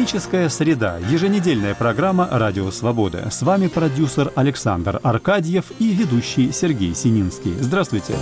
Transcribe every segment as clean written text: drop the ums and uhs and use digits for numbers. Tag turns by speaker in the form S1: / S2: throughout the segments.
S1: Экономическая среда. Еженедельная программа «Радио Свобода». С вами продюсер Александр Аркадьев и ведущий Сергей Сининский. Здравствуйте.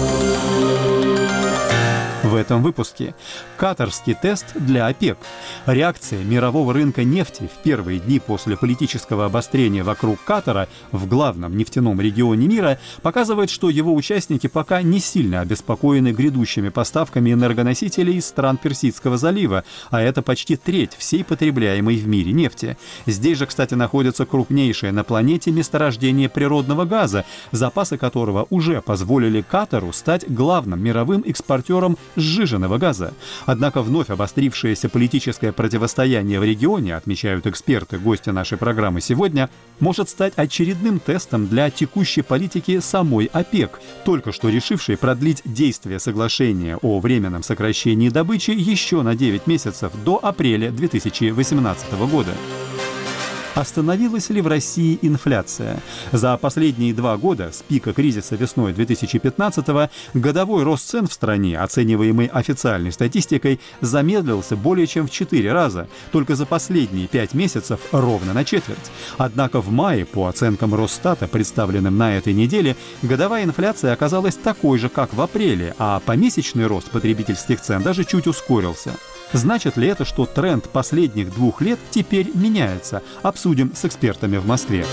S1: В этом выпуске катарский тест для ОПЕК. Реакция мирового рынка нефти в первые дни после политического обострения вокруг Катара в главном нефтяном регионе мира показывает, что его участники пока не сильно обеспокоены грядущими поставками энергоносителей из стран Персидского залива, а это почти треть всей потребляемой в мире нефти. Здесь же, кстати, находится крупнейшее на планете месторождение природного газа, запасы которого уже позволили Катару стать главным мировым экспортером сжиженного газа. Однако вновь обострившееся политическое противостояние в регионе, отмечают эксперты, гости нашей программы сегодня, может стать очередным тестом для текущей политики самой ОПЕК, только что решившей продлить действие соглашения о временном сокращении добычи еще на 9 месяцев до апреля 2018 года. Остановилась ли в России инфляция? За последние 2 года, с пика кризиса весной 2015-го, годовой рост цен в стране, оцениваемый официальной статистикой, замедлился более чем в 4 раза, только за последние 5 месяцев ровно на четверть. Однако в мае, по оценкам Росстата, представленным на этой неделе, годовая инфляция оказалась такой же, как в апреле, а помесячный рост потребительских цен даже чуть ускорился. Значит ли это, что тренд последних 2 лет теперь меняется? Обсудим с экспертами в Москве.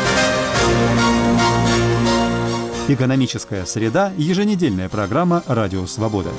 S1: Экономическая среда. Еженедельная программа «Радио Свобода».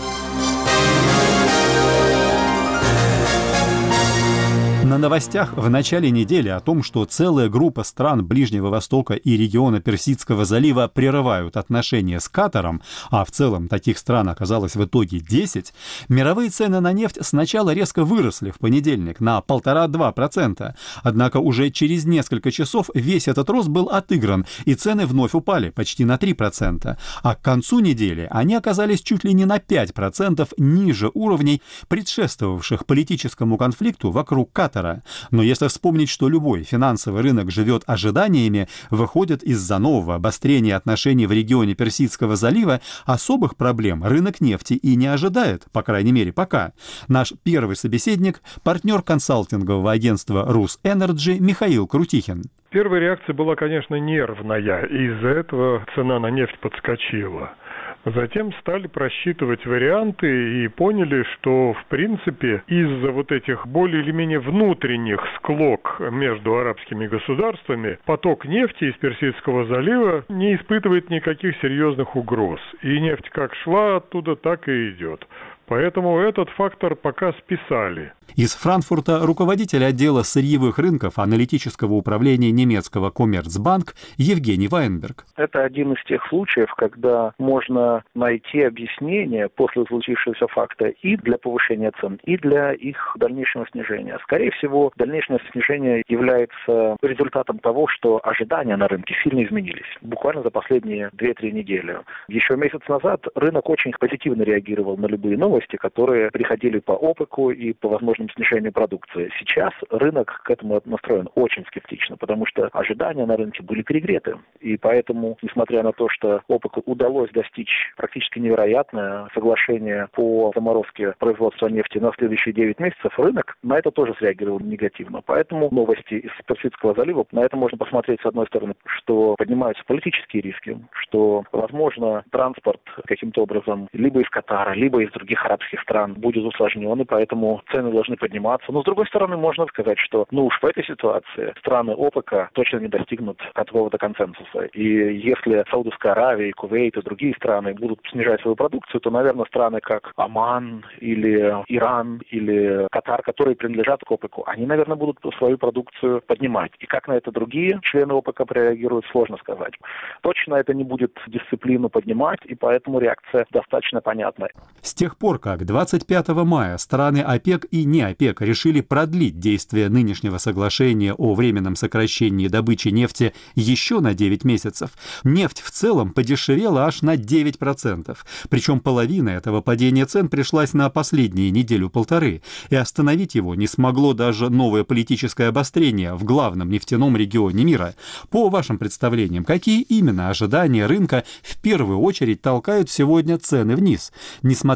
S1: На новостях в начале недели о том, что целая группа стран Ближнего Востока и региона Персидского залива прерывают отношения с Катаром, а в целом таких стран оказалось в итоге 10, мировые цены на нефть сначала резко выросли в понедельник на 1,5-2%. Однако уже через несколько часов весь этот рост был отыгран, и цены вновь упали почти на 3%. А к концу недели они оказались чуть ли не на 5% ниже уровней, предшествовавших политическому конфликту вокруг Катара. Но если вспомнить, что любой финансовый рынок живет ожиданиями, выходит, из-за нового обострения отношений в регионе Персидского залива особых проблем рынок нефти и не ожидает, по крайней мере пока. Наш первый собеседник – партнер консалтингового агентства «Русэнерджи» Михаил Крутихин.
S2: Первая реакция была, конечно, нервная, и из-за этого цена на нефть подскочила. Затем стали просчитывать варианты и поняли, что, в принципе, из-за вот этих более или менее внутренних склок между арабскими государствами поток нефти из Персидского залива не испытывает никаких серьезных угроз. И нефть как шла оттуда, так и идет. Поэтому этот фактор пока списали.
S1: Из Франкфурта руководитель отдела сырьевых рынков аналитического управления немецкого Коммерцбанк Евгений Вайнберг.
S3: Это один из тех случаев, когда можно найти объяснение после случившегося факта и для повышения цен, и для их дальнейшего снижения. Скорее всего, дальнейшее снижение является результатом того, что ожидания на рынке сильно изменились. Буквально за последние 2-3 недели. Еще месяц назад рынок очень позитивно реагировал на любые новости, которые приходили по ОПЕКу и по возможным снижению продукции. Сейчас рынок к этому настроен очень скептично, потому что ожидания на рынке были перегреты. И поэтому, несмотря на то, что ОПЕКу удалось достичь практически невероятное соглашение по заморозке производства нефти на следующие 9 месяцев, рынок на это тоже среагировал негативно. Поэтому новости из Персидского залива, на это можно посмотреть с одной стороны, что поднимаются политические риски, что, возможно, транспорт каким-то образом либо из Катара, либо из других арабских стран будет усложнен, и поэтому цены должны подниматься. Но, с другой стороны, можно сказать, что, уж в этой ситуации страны ОПЕКа точно не достигнут какого-то консенсуса. И если Саудовская Аравия, Кувейт и другие страны будут снижать свою продукцию, то, наверное, страны как Оман или Иран или Катар, которые принадлежат к ОПЕКу, они, наверное, будут свою продукцию поднимать. И как на это другие члены ОПЕКа прореагируют, сложно сказать. Точно это не будет дисциплину поднимать, и поэтому реакция достаточно понятна.
S1: С тех пор, как 25 мая страны ОПЕК и не ОПЕК решили продлить действие нынешнего соглашения о временном сокращении добычи нефти еще на 9 месяцев, нефть в целом подешевела аж на 9%. Причем половина этого падения цен пришлась на последние неделю-полторы, и остановить его не смогло даже новое политическое обострение в главном нефтяном регионе мира. По вашим представлениям, какие именно ожидания рынка в первую очередь толкают сегодня цены вниз, несмотря даже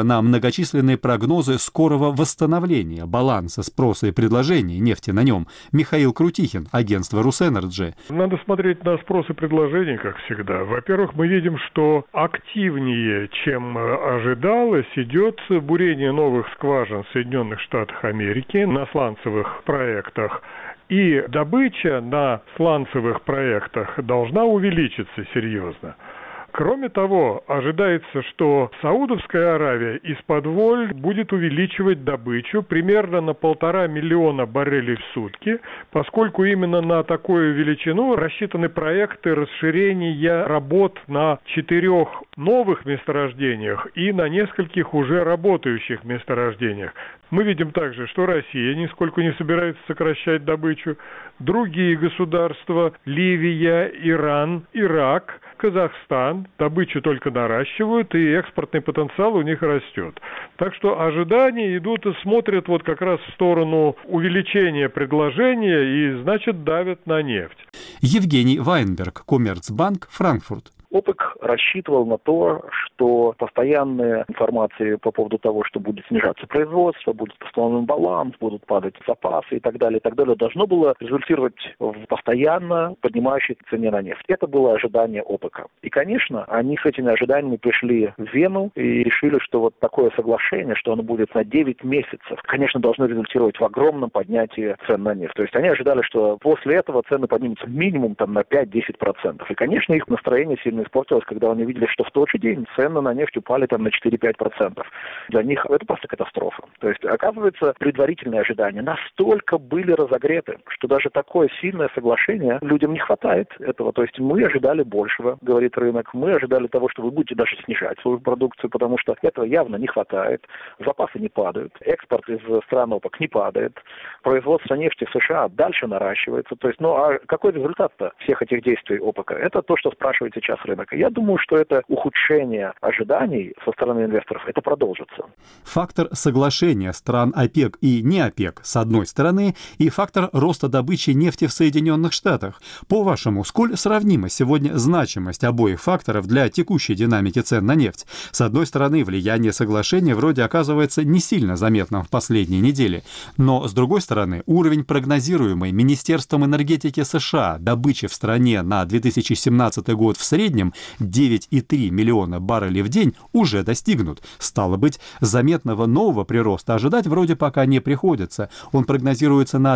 S1: также на многочисленные прогнозы скорого восстановления баланса спроса и предложения нефти на нем. Михаил Крутихин, агентство «Русэнерджи».
S2: Надо смотреть на спрос и предложение, как всегда. Во-первых, мы видим, что активнее, чем ожидалось, идет бурение новых скважин в Соединенных Штатах Америки на сланцевых проектах. И добыча на сланцевых проектах должна увеличиться серьезно. Кроме того, ожидается, что Саудовская Аравия из-под воль будет увеличивать добычу примерно на 1,5 миллиона баррелей в сутки, поскольку именно на такую величину рассчитаны проекты расширения работ на 4 новых месторождениях и на нескольких уже работающих месторождениях. Мы видим также, что Россия нисколько не собирается сокращать добычу. Другие государства – Ливия, Иран, Ирак, Казахстан – добычу только наращивают, и экспортный потенциал у них растет. Так что ожидания идут и смотрят вот как раз в сторону увеличения предложения и, значит, давят на нефть.
S1: Евгений Вайнберг, Коммерцбанк, Франкфурт.
S3: ОПЕК рассчитывал на то, что постоянная информация по поводу того, что будет снижаться производство, будет восстановлен баланс, будут падать запасы и так далее, должно было результировать в постоянно поднимающейся цене на нефть. Это было ожидание ОПЕКа. И, конечно, они с этими ожиданиями пришли в Вену и решили, что вот такое соглашение, что оно будет на 9 месяцев, конечно, должно результировать в огромном поднятии цен на нефть. То есть они ожидали, что после этого цены поднимутся минимум там, на 5-10%. И, конечно, их настроение сильно испортилось, когда они видели, что в тот же день цены на нефть упали там на 4-5%. Для них это просто катастрофа. То есть, оказывается, предварительные ожидания настолько были разогреты, что даже такое сильное соглашение людям не хватает этого. То есть мы ожидали большего, говорит рынок. Мы ожидали того, что вы будете даже снижать свою продукцию, потому что этого явно не хватает. Запасы не падают. Экспорт из стран ОПЕК не падает. Производство нефти в США дальше наращивается. То есть, а какой результат-то всех этих действий ОПЕКа? Это то, что спрашивает сейчас рынок. Я думаю, что это ухудшение ожиданий со стороны инвесторов, это продолжится.
S1: Фактор соглашения стран ОПЕК и не ОПЕК с одной стороны и фактор роста добычи нефти в Соединенных Штатах. По-вашему, сколь сравнима сегодня значимость обоих факторов для текущей динамики цен на нефть? С одной стороны, влияние соглашения вроде оказывается не сильно заметным в последние недели, но с другой стороны, уровень прогнозируемой Министерством энергетики США добычи в стране на 2017 год в среднем 9,3 миллиона баррелей в день уже достигнут. Стало быть, заметного нового прироста ожидать вроде пока не приходится. Он прогнозируется на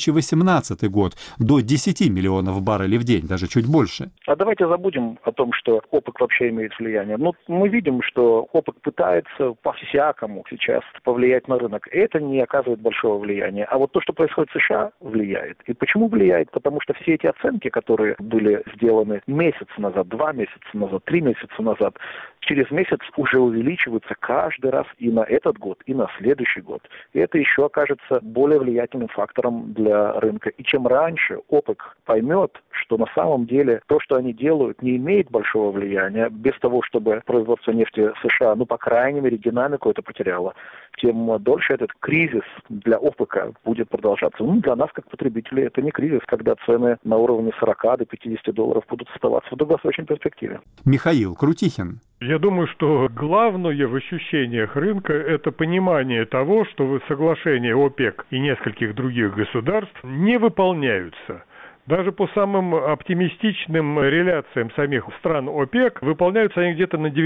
S1: 2018 год до 10 миллионов баррелей в день, даже чуть больше.
S3: А давайте забудем о том, что ОПЕК вообще имеет влияние. Мы видим, что ОПЕК пытается по-всякому сейчас повлиять на рынок. И это не оказывает большого влияния. А вот то, что происходит в США, влияет. И почему влияет? Потому что все эти оценки, которые были сделаны месяц назад, 2 месяца назад, 3 месяца назад, через месяц уже увеличиваются каждый раз и на этот год, и на следующий год. И это еще окажется более влиятельным фактором для рынка. И чем раньше ОПЕК поймет, что на самом деле то, что они делают, не имеет большого влияния, без того, чтобы производство нефти США, по крайней мере, динамику это потеряло, тем дольше этот кризис для ОПЕКа будет продолжаться. Для нас, как потребителей, это не кризис, когда цены на уровне 40 до 50 долларов будут оставаться в долгосрочной перспективе.
S1: Михаил Крутихин.
S2: Я думаю, что главное в ощущениях рынка – это понимание того, что соглашения ОПЕК и нескольких других государств не выполняются. Даже по самым оптимистичным реляциям самих стран ОПЕК выполняются они где-то на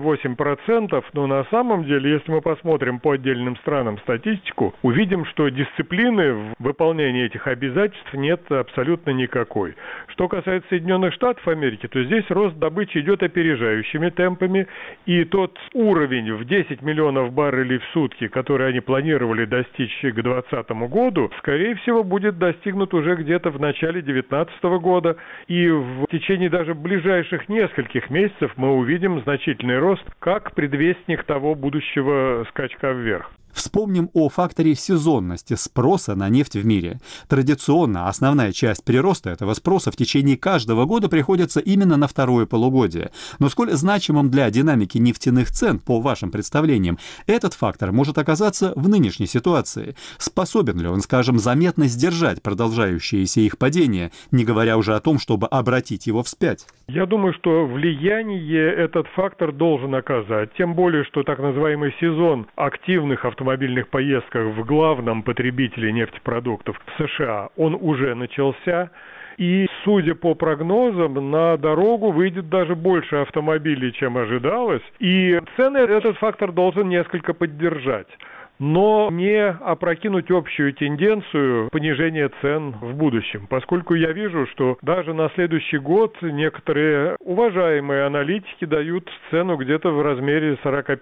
S2: 98%, но на самом деле, если мы посмотрим по отдельным странам статистику, увидим, что дисциплины в выполнении этих обязательств нет абсолютно никакой. Что касается Соединенных Штатов Америки, то здесь рост добычи идет опережающими темпами, и тот уровень в 10 миллионов баррелей в сутки, который они планировали достичь к 2020 году, скорее всего, будет достигнут уже где-то в начале 2019 года, и в течение даже ближайших нескольких месяцев мы увидим значительный рост как предвестник того будущего скачка вверх.
S1: Вспомним о факторе сезонности спроса на нефть в мире. Традиционно основная часть прироста этого спроса в течение каждого года приходится именно на второе полугодие. Но сколь значимым для динамики нефтяных цен, по вашим представлениям, этот фактор может оказаться в нынешней ситуации? Способен ли он, скажем, заметно сдержать продолжающееся их падение, не говоря уже о том, чтобы обратить его вспять?
S2: Я думаю, что влияние этот фактор должен оказать. Тем более, что так называемый сезон активных автомобильных поездках в главном потребителе нефтепродуктов в США, он уже начался. И, судя по прогнозам, на дорогу выйдет даже больше автомобилей, чем ожидалось. И цены этот фактор должен несколько поддержать, но не опрокинуть общую тенденцию понижения цен в будущем, поскольку я вижу, что даже на следующий год некоторые уважаемые аналитики дают цену где-то в размере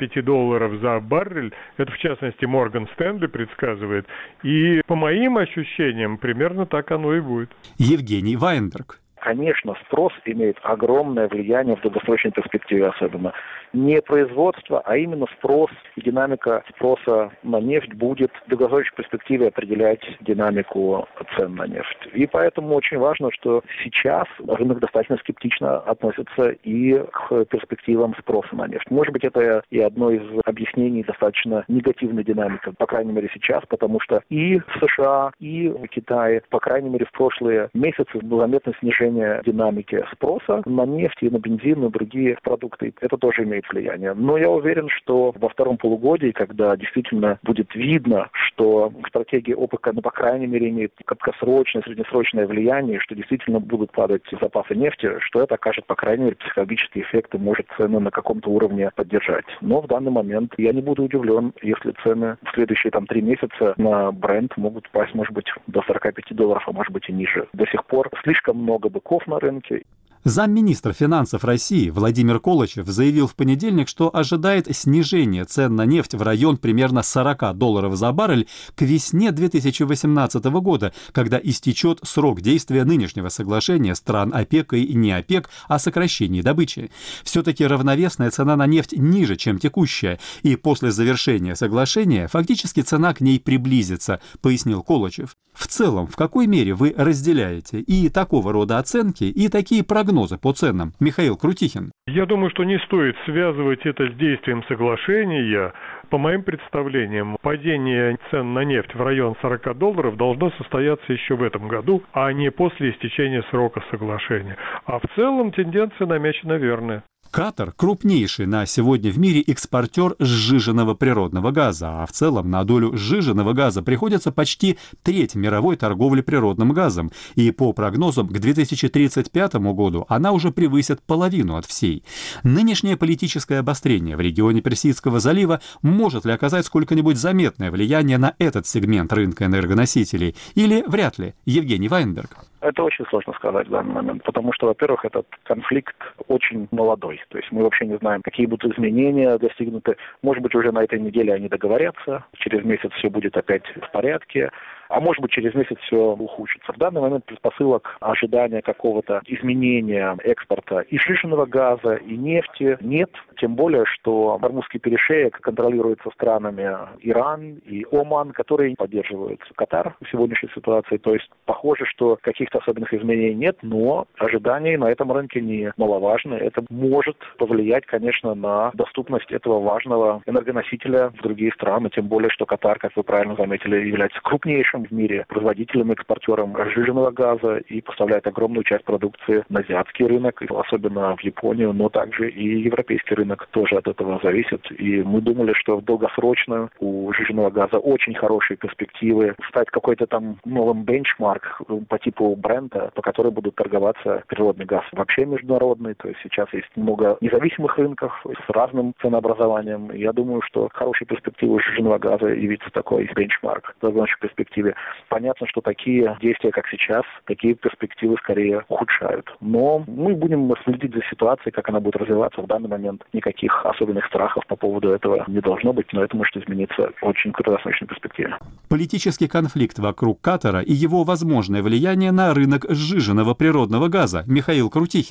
S2: $45 за баррель. Это, в частности, Морган Стэнли предсказывает. И по моим ощущениям, примерно так оно и будет.
S1: Евгений Вайнберг.
S3: Конечно, спрос имеет огромное влияние в долгосрочной перспективе особенно. Не производство, а именно спрос и динамика спроса на нефть будет в долгосрочной перспективе определять динамику цен на нефть. И поэтому очень важно, что сейчас рынок достаточно скептично относится и к перспективам спроса на нефть. Может быть, это и одно из объяснений достаточно негативной динамики, по крайней мере сейчас, потому что и в США, и в Китае, по крайней мере в прошлые месяцы, было заметное снижение динамики спроса на нефть и на бензин, на другие продукты. Это тоже имеет влияние. Но я уверен, что во втором полугодии, когда действительно будет видно, что стратегия ОПЕК, по крайней мере, имеет краткосрочное, среднесрочное влияние, что действительно будут падать запасы нефти, что это окажет, по крайней мере, психологический эффект и может цены на каком-то уровне поддержать. Но в данный момент я не буду удивлен, если цены в следующие 3 месяца на Brent могут упасть, может быть, до $45, а может быть и ниже. До сих пор слишком много быков на рынке.
S1: Замминистра финансов России Владимир Колычев заявил в понедельник, что ожидает снижения цен на нефть в район примерно $40 за баррель к весне 2018 года, когда истечет срок действия нынешнего соглашения стран ОПЕК и не ОПЕК о сокращении добычи. Все-таки равновесная цена на нефть ниже, чем текущая, и после завершения соглашения фактически цена к ней приблизится, пояснил Колычев. В целом, в какой мере вы разделяете и такого рода оценки, и такие прогнозы по ценам? Михаил Крутихин.
S2: Я думаю, что не стоит связывать это с действием соглашения. По моим представлениям, падение цен на нефть в район $40 должно состояться еще в этом году, а не после истечения срока соглашения. А в целом тенденция намечена верная.
S1: Катар – крупнейший на сегодня в мире экспортер сжиженного природного газа, а в целом на долю сжиженного газа приходится почти треть мировой торговли природным газом, и по прогнозам к 2035 году она уже превысит половину от всей. Нынешнее политическое обострение в регионе Персидского залива может ли оказать сколько-нибудь заметное влияние на этот сегмент рынка энергоносителей, или вряд ли? Евгений Вайнберг.
S3: Это очень сложно сказать в данный момент, потому что, во-первых, этот конфликт очень молодой. То есть мы вообще не знаем, какие будут изменения достигнуты. Может быть, уже на этой неделе они договорятся, через месяц все будет опять в порядке, а может быть, через месяц все ухудшится. В данный момент предпосылок ожидания какого-то изменения экспорта и сжиженного газа, и нефти нет. Тем более, что Ормузский перешеек контролируется странами Иран и Оман, которые поддерживают Катар в сегодняшней ситуации. То есть похоже, что каких-то особенных изменений нет, но ожидания на этом рынке не маловажны. Это может повлиять, конечно, на доступность этого важного энергоносителя в другие страны. Тем более, что Катар, как вы правильно заметили, является крупнейшим в мире производителем, экспортером сжиженного газа и поставляет огромную часть продукции на азиатский рынок, особенно в Японию, но также и европейский рынок тоже от этого зависит. И мы думали, что в долгосрочную у сжиженного газа очень хорошие перспективы стать какой-то там новым бенчмарк по типу Брента, по которой будут торговаться природный газ вообще международный. То есть сейчас есть много независимых рынков с разным ценообразованием. Я думаю, что хорошие перспективы сжиженного газа явится такой бенчмарк в долгосрочной перспективе. Понятно, что такие действия, как сейчас, такие перспективы скорее ухудшают. Но мы будем следить за ситуацией, как она будет развиваться. В данный момент никаких особенных страхов по поводу этого не должно быть, но это может измениться очень краткосрочной перспективе.
S1: Политический конфликт вокруг Катара и его возможное влияние на рынок сжиженного природного газа. Михаил Крутихин.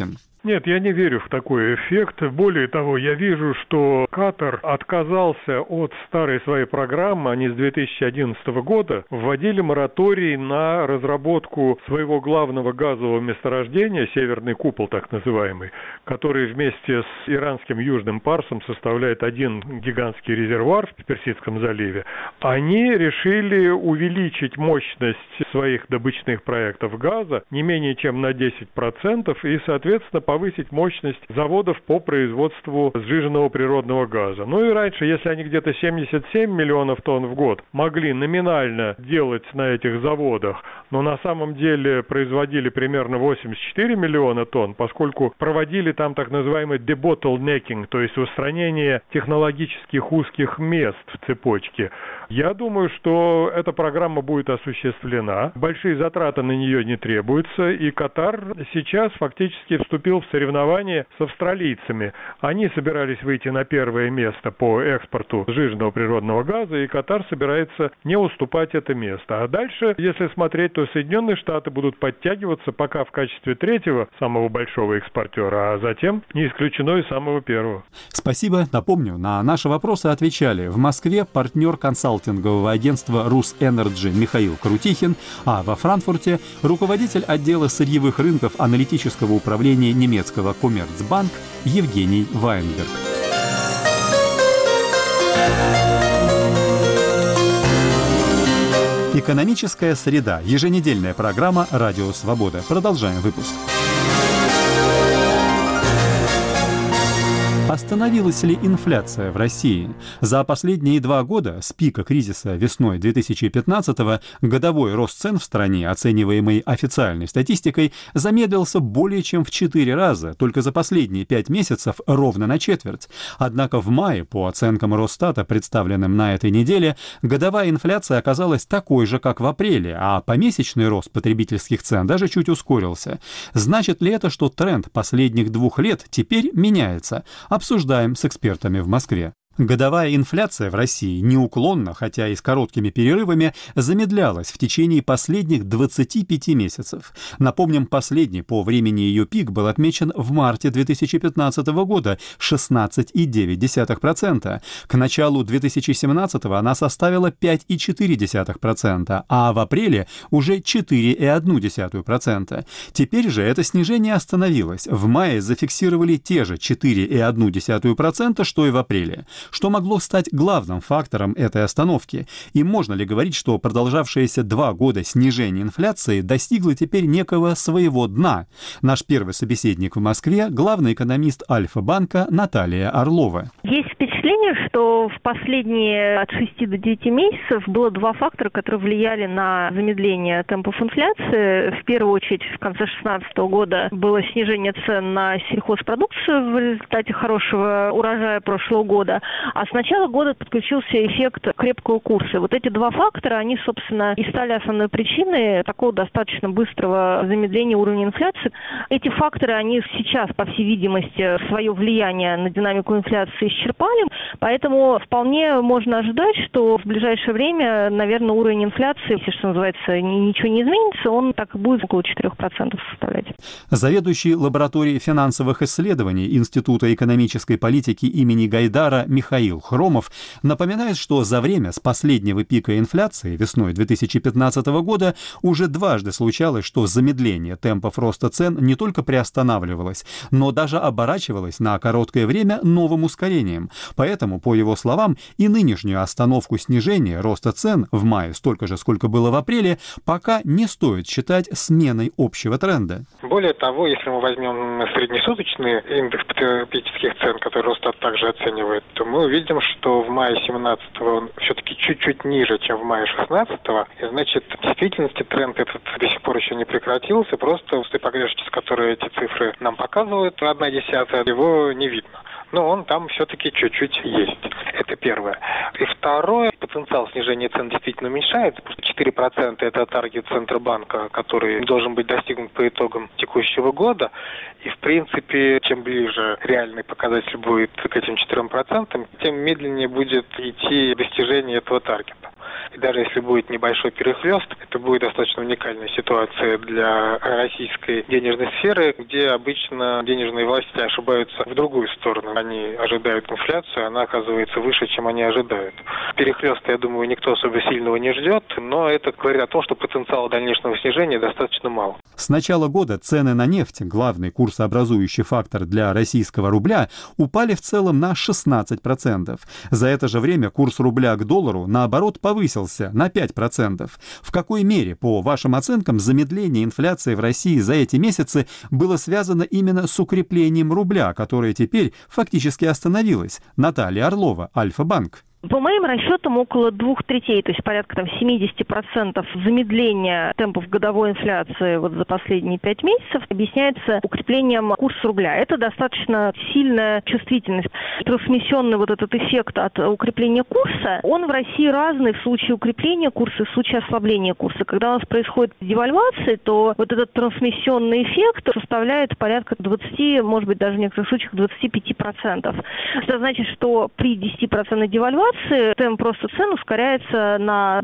S2: Нет, я не верю в такой эффект. Более того, я вижу, что Катар отказался от старой своей программы. Они с 2011 года вводили мораторий на разработку своего главного газового месторождения, Северный купол так называемый, который вместе с иранским Южным Парсом составляет один гигантский резервуар в Персидском заливе. Они решили увеличить мощность своих добычных проектов газа не менее чем на 10% и, соответственно, повысить мощность заводов по производству сжиженного природного газа. Ну и раньше, если они где-то 77 миллионов тонн в год могли номинально делать на этих заводах, но на самом деле производили примерно 84 миллиона тонн, поскольку проводили там так называемый debottlenecking, то есть устранение технологических узких мест в цепочке. Я думаю, что эта программа будет осуществлена, большие затраты на нее не требуются, и Катар сейчас фактически вступил в соревнования с австралийцами. Они собирались выйти на первое место по экспорту сжиженного природного газа, и Катар собирается не уступать это место. А дальше, если смотреть, то Соединенные Штаты будут подтягиваться пока в качестве третьего самого большого экспортера, а затем не исключено и самого первого.
S1: Спасибо. Напомню, на наши вопросы отвечали в Москве партнер консалтингового агентства «Русэнерджи» Михаил Крутихин, а во Франкфурте руководитель отдела сырьевых рынков аналитического управления немецкого Коммерцбанк Евгений Вайнберг. Экономическая среда. Еженедельная программа «Радио Свобода». Продолжаем выпуск. Остановилась ли инфляция в России? За последние 2 года с пика кризиса весной 2015-го годовой рост цен в стране, оцениваемый официальной статистикой, замедлился более чем в 4 раза, только за последние 5 месяцев ровно на четверть. Однако в мае, по оценкам Росстата, представленным на этой неделе, годовая инфляция оказалась такой же, как в апреле, а помесячный рост потребительских цен даже чуть ускорился. Значит ли это, что тренд последних 2 лет теперь меняется? Обсуждаем с экспертами в Москве. Годовая инфляция в России неуклонно, хотя и с короткими перерывами, замедлялась в течение последних 25 месяцев. Напомним, последний по времени ее пик был отмечен в марте 2015 года – 16,9%. К началу 2017 она составила 5,4%, а в апреле уже 4,1%. Теперь же это снижение остановилось. В мае зафиксировали те же 4,1%, что и в апреле. Что могло стать главным фактором этой остановки? И можно ли говорить, что продолжавшееся 2 года снижение инфляции достигло теперь некого своего дна? Наш первый собеседник в Москве – главный экономист Альфа-банка Наталья Орлова.
S4: Есть впечатление, что в последние от 6 до 9 месяцев было 2 фактора, которые влияли на замедление темпов инфляции. В первую очередь, в конце 2016 года было снижение цен на сельхозпродукцию в результате хорошего урожая прошлого года. А с начала года подключился эффект крепкого курса. Вот эти 2 фактора, они, собственно, и стали основной причиной такого достаточно быстрого замедления уровня инфляции. Эти факторы, они сейчас, по всей видимости, свое влияние на динамику инфляции исчерпали. Поэтому вполне можно ожидать, что в ближайшее время, наверное, уровень инфляции, если, что называется, ничего не изменится, он так и будет около 4% составлять.
S1: Заведующий лабораторией финансовых исследований Института экономической политики имени Гайдара Михаил Хромов напоминает, что за время с последнего пика инфляции весной 2015 года уже дважды случалось, что замедление темпов роста цен не только приостанавливалось, но даже оборачивалось на короткое время новым ускорением. Поэтому, по его словам, и нынешнюю остановку снижения роста цен в мае столько же, сколько было в апреле, пока не стоит считать сменой общего тренда.
S5: Более того, если мы возьмем среднесуточный индекс потребительских цен, который Росстат также оценивает, то мы увидим, что в мае 2017-го он все-таки чуть-чуть ниже, чем в мае 2016-го. И значит, в действительности тренд этот до сих пор еще не прекратился. Просто с той погрешностью, с которой эти цифры нам показывают, 1/10, его не видно. Но он там все-таки чуть-чуть есть. Это первое. И второе, потенциал снижения цен действительно уменьшается, потому что 4% это таргет Центробанка, который должен быть достигнут по итогам текущего года. И, в принципе, чем ближе реальный показатель будет к этим 4%, тем медленнее будет идти достижение этого таргета. И даже если будет небольшой перехлёст, это будет достаточно уникальная ситуация для российской денежной сферы, где обычно денежные власти ошибаются в другую сторону. Они ожидают инфляцию, она оказывается выше, чем они ожидают. Перехлёста, я думаю, никто особо сильного не ждет, но это говорит о том, что потенциала дальнейшего снижения достаточно мало.
S1: С начала года цены на нефть, главный курсообразующий фактор для российского рубля, упали в целом на 16%. За это же время курс рубля к доллару, наоборот, повысился на 5%. В какой мере, по вашим оценкам, замедление инфляции в России за эти месяцы было связано именно с укреплением рубля, которое теперь фактически остановилось? Наталья Орлова, Альфа-банк.
S4: По моим расчетам, около 2/3, то есть порядка 70% замедления темпов годовой инфляции вот за последние 5 месяцев объясняется укреплением курса рубля. Это достаточно сильная чувствительность. Трансмиссионный вот этот эффект от укрепления курса, он в России разный в случае укрепления курса и в случае ослабления курса. Когда у нас происходит девальвация, то вот этот трансмиссионный эффект составляет порядка 20, может быть, даже в некоторых случаях 25%. Это значит, что при 10% девальвации темп роста цен ускоряется на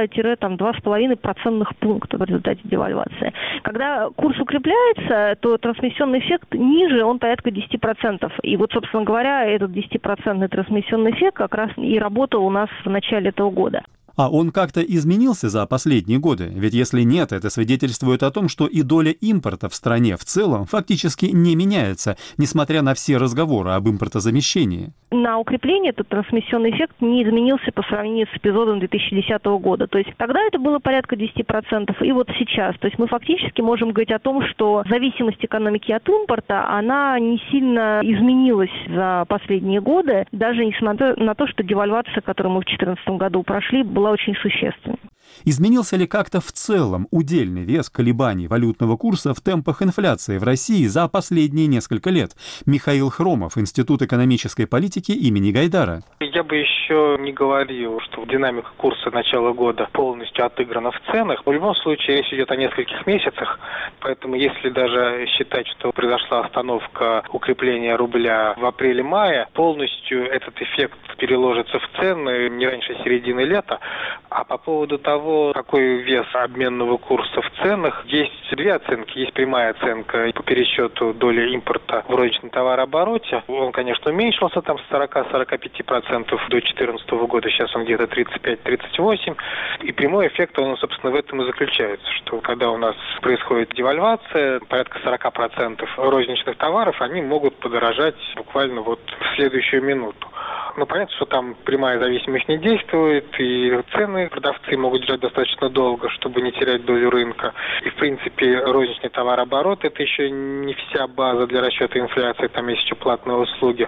S4: 2-2,5% пункта в результате девальвации. Когда курс укрепляется, то трансмиссионный эффект ниже, он порядка 10%. И вот, собственно говоря, этот 10% трансмиссионный эффект как раз и работал у нас в начале этого года.
S1: А он как-то изменился за последние годы? Ведь если нет, это свидетельствует о том, что и доля импорта в стране в целом фактически не меняется, несмотря на все разговоры об импортозамещении.
S4: На укрепление этот трансмиссионный эффект не изменился по сравнению с эпизодом 2010 года. То есть тогда это было порядка 10%, и вот сейчас. То есть мы фактически можем говорить о том, что зависимость экономики от импорта, она не сильно изменилась за последние годы, даже несмотря на то, что девальвация, которую мы в 2014 году прошли, была очень существенной.
S1: Изменился ли как-то в целом удельный вес колебаний валютного курса в темпах инфляции в России за последние несколько лет? Михаил Хромов, Институт экономической политики имени Гайдара.
S5: Я бы еще не говорил, что динамика курса начала года полностью отыграна в ценах. В любом случае речь идет о нескольких месяцах, поэтому если даже считать, что произошла остановка укрепления рубля в апреле-мае, полностью этот эффект переложится в цены не раньше середины лета. А по поводу того, какой вес обменного курса в ценах, есть две оценки. Есть прямая оценка по пересчету доли импорта в розничном товарообороте. Он, конечно, уменьшился там с 40-45% до 2014 года. Сейчас он где-то 35-38%. И прямой эффект, он, собственно, в этом и заключается, что когда у нас происходит девальвация, порядка 40% розничных товаров, они могут подорожать буквально вот в следующую минуту. Ну, понятно, что там прямая зависимость не действует, и цены продавцы могут держать достаточно долго, чтобы не терять долю рынка. И, в принципе, розничный товарооборот – это еще не вся база для расчета инфляции, там есть еще платные услуги.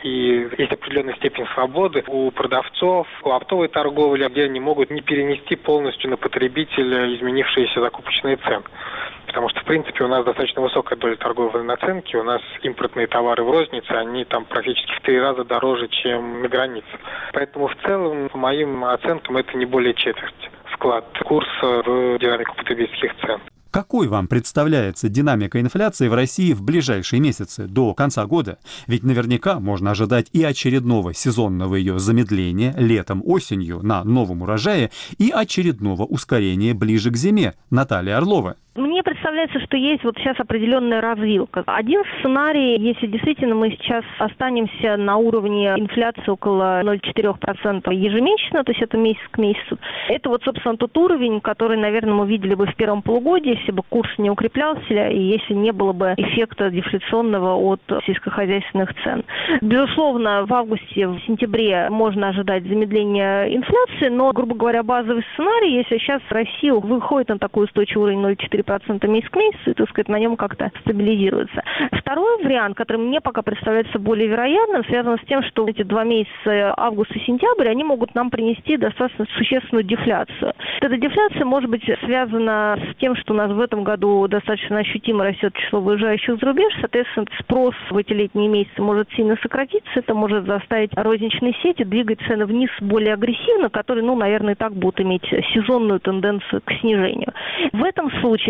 S5: И есть определенная степень свободы у продавцов, у оптовой торговли, где они могут не перенести полностью на потребителя изменившиеся закупочные цены. Потому что, в принципе, у нас достаточно высокая доля торговой наценки. У нас импортные товары в рознице, они там практически в 3 раза дороже, чем на границе. Поэтому, в целом, по моим оценкам, это не более четверти вклад курса в динамику потребительских цен.
S1: Какой вам представляется динамика инфляции в России в ближайшие месяцы, до конца года? Ведь наверняка можно ожидать и очередного сезонного ее замедления летом-осенью на новом урожае и очередного ускорения ближе к зиме. Наталья Орлова.
S4: Мне представляется, что есть вот сейчас определенная развилка. Один сценарий, если действительно мы сейчас останемся на уровне инфляции около 0,4% ежемесячно, то есть это месяц к месяцу, это вот, собственно, тот уровень, который, наверное, мы видели бы в первом полугодии, если бы курс не укреплялся и если не было бы эффекта дефляционного от сельскохозяйственных цен. Безусловно, в августе, в сентябре можно ожидать замедления инфляции, но, грубо говоря, базовый сценарий, если сейчас Россия выходит на такой устойчивый уровень 0,4% месяц к месяцу, и, так сказать, на нем как-то стабилизируется. Второй вариант, который мне пока представляется более вероятным, связан с тем, что эти 2 месяца, август и сентябрь, они могут нам принести достаточно существенную дефляцию. Эта дефляция может быть связана с тем, что у нас в этом году достаточно ощутимо растет число выезжающих за рубеж, соответственно, спрос в эти летние месяцы может сильно сократиться, это может заставить розничные сети двигать цены вниз более агрессивно, которые, наверное, и так будут иметь сезонную тенденцию к снижению. В этом случае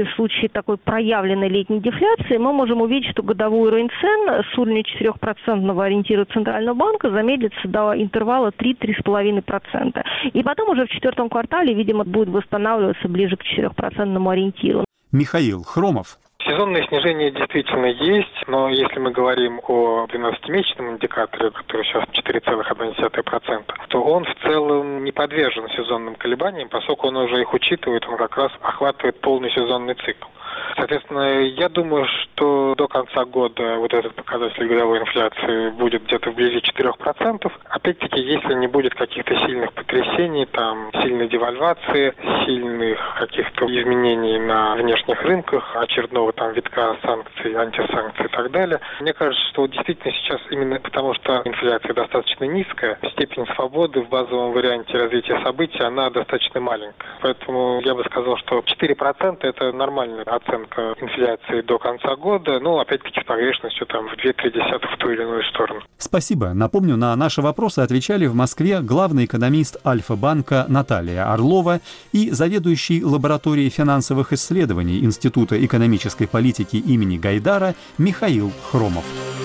S4: в случае такой проявленной летней дефляции мы можем увидеть, что годовой уровень цен с уровня 4% ориентира Центрального банка замедлится до интервала 3-3,5%. И потом уже в четвертом квартале, видимо, будет восстанавливаться ближе к 4% ориентиру.
S1: Михаил Хромов.
S5: Сезонное снижение действительно есть, но если мы говорим о 12-месячном индикаторе, который сейчас 4,1%, то он в целом не подвержен сезонным колебаниям, поскольку он уже их учитывает, он как раз охватывает полный сезонный цикл. Соответственно, я думаю, что до конца года вот этот показатель годовой инфляции будет где-то вблизи 4%. Опять-таки, если не будет каких-то сильных потрясений, там, сильной девальвации, сильных каких-то изменений на внешних рынках, очередного там витка санкций, антисанкций и так далее. Мне кажется, что вот действительно сейчас именно потому, что инфляция достаточно низкая, степень свободы в базовом варианте развития событий, она достаточно маленькая. Поэтому я бы сказал, что 4% это нормальная оценка инфляции до конца года, ну, опять-таки, с погрешностью там в 0,2 в ту или иную сторону.
S1: Спасибо. Напомню, на наши вопросы отвечали в Москве главный экономист Альфа-банка Наталья Орлова и заведующий лабораторией финансовых исследований Института экономической политики имени Гайдара Михаил Хромов.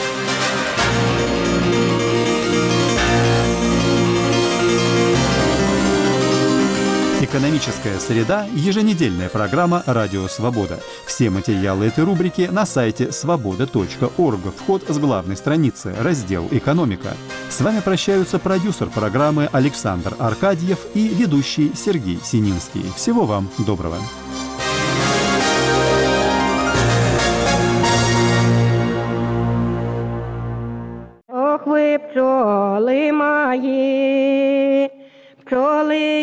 S1: «Экономическая среда» – еженедельная программа «Радио Свобода». Все материалы этой рубрики на сайте svoboda.org. Вход с главной страницы, раздел «Экономика». С вами прощаются продюсер программы Александр Аркадьев и ведущий Сергей Сининский. Всего вам доброго.
S6: Ох вы, пчелы мои, пчелы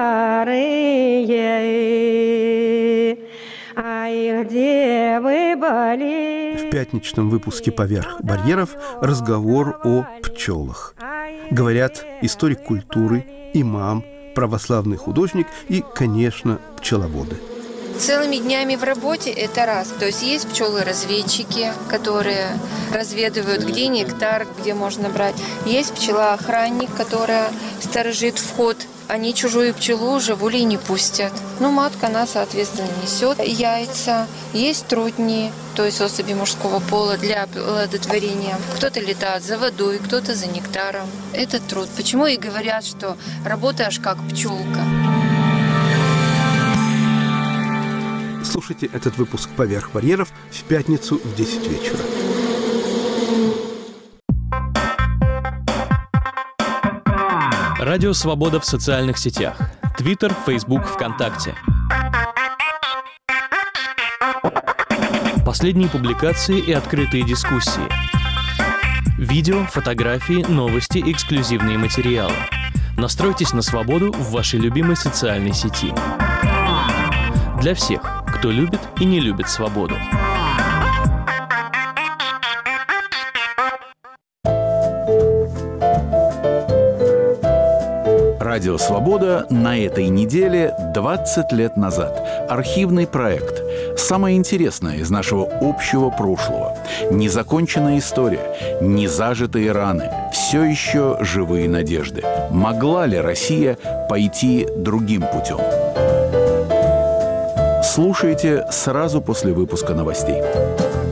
S6: ярые, ай, где вы были?
S7: В пятничном выпуске «Поверх барьеров» разговор о пчелах. Говорят историк культуры, имам, православный художник и, конечно, пчеловоды.
S8: Целыми днями в работе – это раз. То есть есть пчелы-разведчики, которые разведывают, где нектар, где можно брать. Есть пчела-охранник, которая сторожит вход. Они чужую пчелу живулей не пустят. Ну, матка, она, соответственно, несет яйца. Есть трутни, то есть особи мужского пола для оплодотворения. Кто-то летает за водой, кто-то за нектаром. Это труд. Почему и говорят, что работаешь как пчелка.
S7: Слушайте этот выпуск «Поверх барьеров» в пятницу в 10 вечера.
S9: Радио «Свобода» в социальных сетях. Твиттер, Фейсбук, ВКонтакте. Последние публикации и открытые дискуссии. Видео, фотографии, новости, эксклюзивные материалы. Настройтесь на свободу в вашей любимой социальной сети. Для всех, кто любит и не любит свободу.
S10: Радио «Свобода» на этой неделе 20 лет назад. Архивный проект. Самое интересное из нашего общего прошлого. Незаконченная история, незажитые раны, все еще живые надежды. Могла ли Россия пойти другим путем? Слушайте сразу после выпуска новостей.